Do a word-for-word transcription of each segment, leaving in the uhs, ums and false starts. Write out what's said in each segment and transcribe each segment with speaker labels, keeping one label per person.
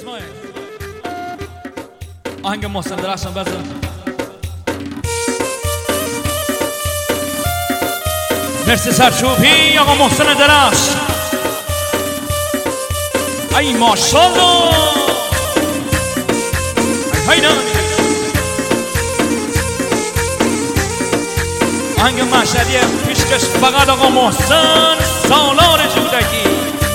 Speaker 1: اسماعیل آهنگ محسن درخشان بزن. مرسی سرچوبی آقا محسن درخش. ای ماشالله ای های آهنگ مشهدی پیشکش فقط آقا محسن سالار جودکی.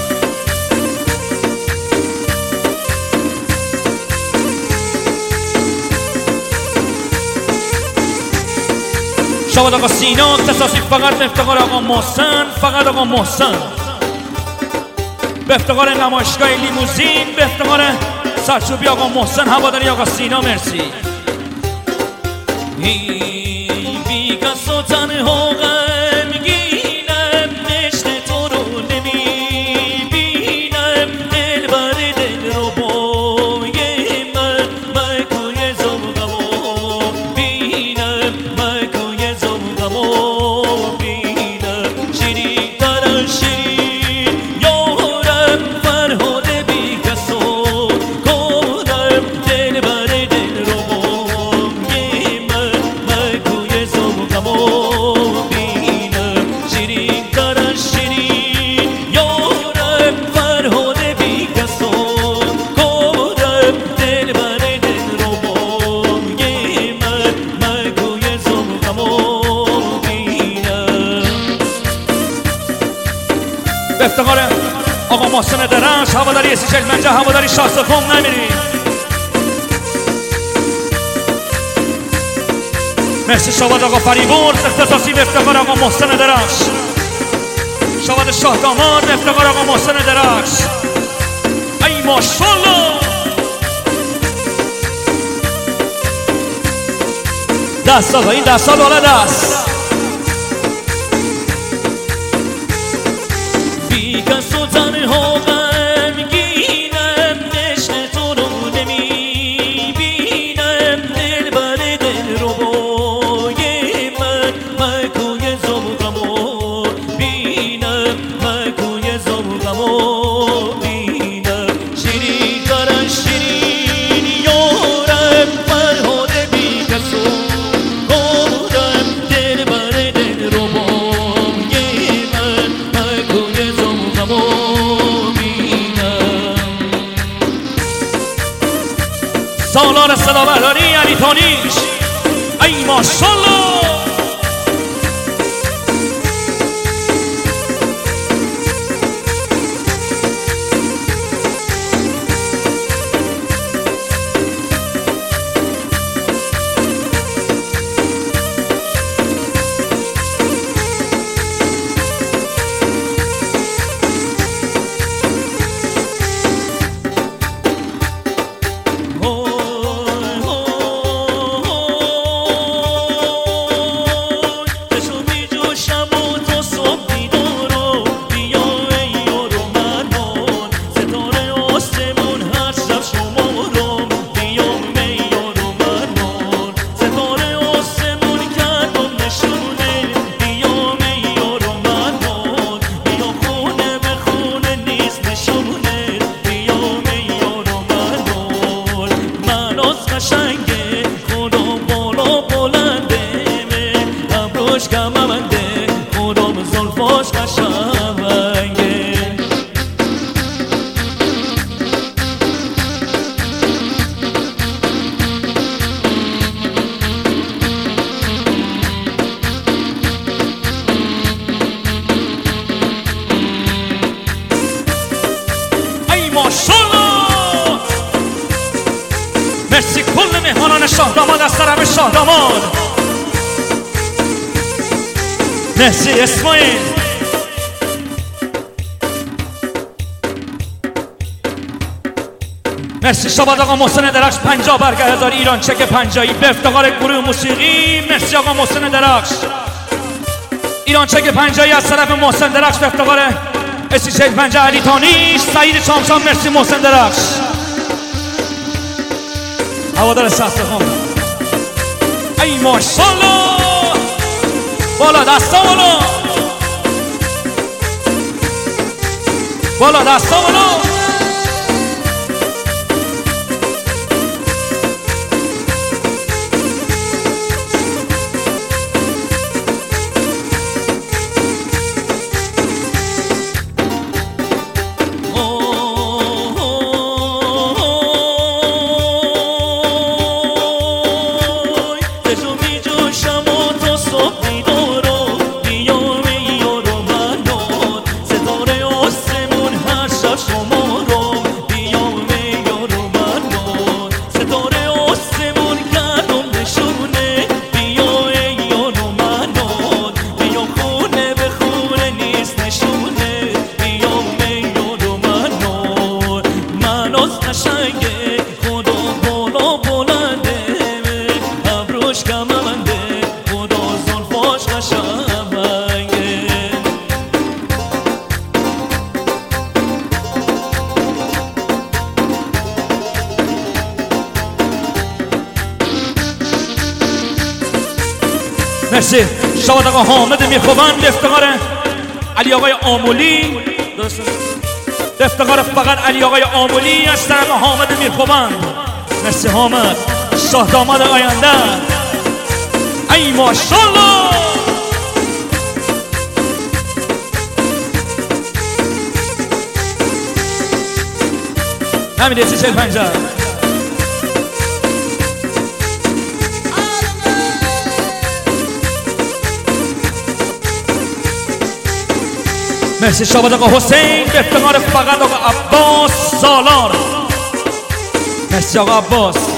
Speaker 1: شباد آقا سینا اختصاصی فقط به افتقار آقا محسن، فقط آقا محسن، به افتقار نمایشگاه لیموزین، به افتقار سرچوبی آقا محسن، هواداری آقا سینا. مرسی. ای بی کس و تنها غمگینم، عشق تو رو نمیبینم، دل بر دل رو بای من، مکوی زمغمو بینم، مکوی زمغمو بینم. شیرین تر شیرین یارم فرهاد بی کس و کارم، دل بر دل رو بای من، مکوی زمغمو بینم. شیرین تر شیرین یارم فرهاد بی کس و کارم، دل بر دل رو بای من، مکوی زمغمو بینم. به افتقار آقا محسن درخش، هواداری سی چهل پنجاه، هواداری شاستخوم نمیری. مرسی شواد آقا فریبرز اختصاصی به افتقار آقا محسن درخش. شواد شاه داماد به افتقار آقا محسن درخش. ای ماشالله دست آقا این دست ها بالا دست. بی کس و تنها غمگینم، عشق تو رو نمیبینم، دل بر دل رو بای من، مکوی زمغمو بینم، مکوی زمغمو بینم. شیرین تر شیرین یارم فرهاد بی کس و کارم، دل بر دل رو بای من، مکوی زمغمو بینم. سالار صدا برداری علی تانیش. ای ماشالله مرسی کل مهمانان شاه داماد از طرف شاه داماد. مرسی اسماعیل. مرسی شباد آقا محسن درخش پنجاه برگه هزار ایران چک پنجایی به افتقار گروه موسیقی. مرسی آقا محسن درخش ایران چک پنجایی از طرف محسن درخش به افتقار اسی چهل پنجاه علی تانیش سعید چامشان. مرسی محسن درخش هوادار شاستخوم. ای ماشالله بالا دستا بالا بالا دستا بالا. شب شما رو بیام یارو منو ستاره آسمون کردم نشونه بیا ای یارو منو بیا خونه به خونه نیست نشونه بیام ای یارو منو مناز قشنگه خدا بالا بلنده ابروش کمنده خدا زلفاش قشنگه مرسی. شباد آقا حامد میرخوبند به افتخار علی آقای آمولی، به افتخار فقط علی آقای آمولی از طرف حامد میرخوبند. مرسی حامد، شاه داماد آینده. ای ماشالله. نمیده سی چل پنجه. مرسی. شباد آقا حسین به افتخار فقط آقا عباس سالار. مرسی آقا عباس.